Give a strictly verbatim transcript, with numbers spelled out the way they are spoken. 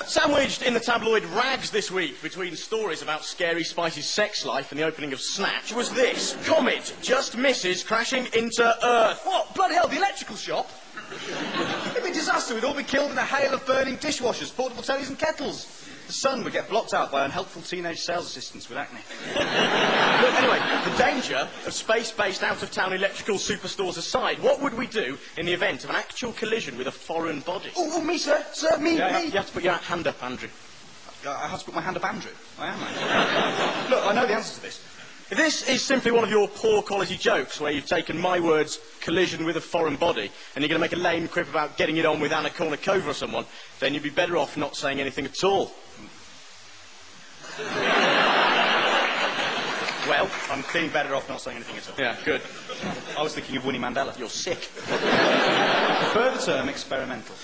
Sandwiched in the tabloid rags this week between stories about Scary Spice's sex life and the opening of Snatch was this. Comet just misses crashing into Earth. What? Bloody hell, the electrical shop? It'd be a disaster. We'd all be killed in a hail of burning dishwashers, portable tellies and kettles. The sun would get blocked out by unhelpful teenage sales assistants with acne. Look, anyway, the danger of space-based out-of-town electrical superstores aside, what would we do in the event of an actual collision with a foreign body? Oh, oh me, sir. Sir, me, yeah, me. You have to put your hand up, Andrew. I have to put my hand up, Andrew. I am, I. Look, I know the answer to this. If this is simply one of your poor-quality jokes where you've taken my words, collision with a foreign body, and you're going to make a lame quip about getting it on with Anna Kournikova or someone, then you'd be better off not saying anything at all. Well, I'm feeling better off not saying anything at all. Yeah, good. I was thinking of Winnie Mandela. You're sick. Further term, experimental.